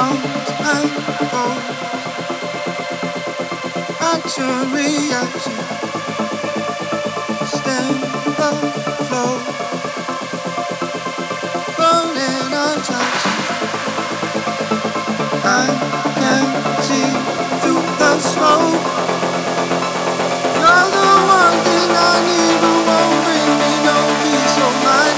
Action, reaction, stand the flow, rolling untouched. I can see through the smoke. You're the one thing I need, but won't bring me no peace of mind.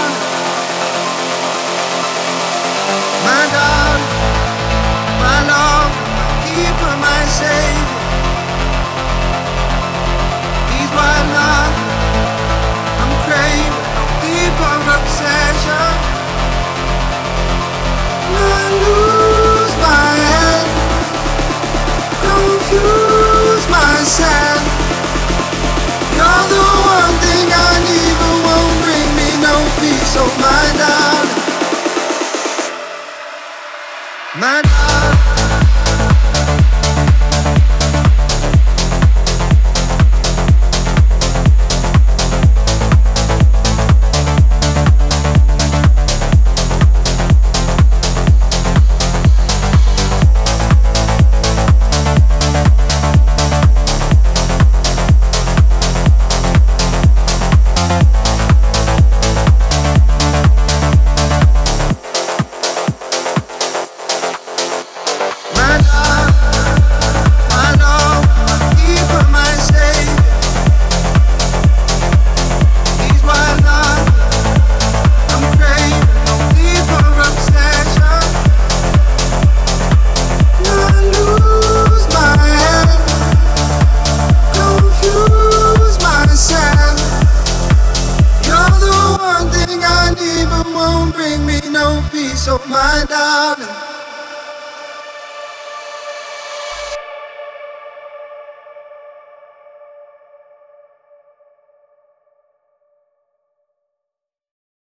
My God, my love, my keeper, my savior. He's my love. I'm craving no deeper obsession. I lose my head, confuse myself. You're the one thing I need, but won't bring me no peace of mind, darling. My darling. Bring me no peace of mind, darling.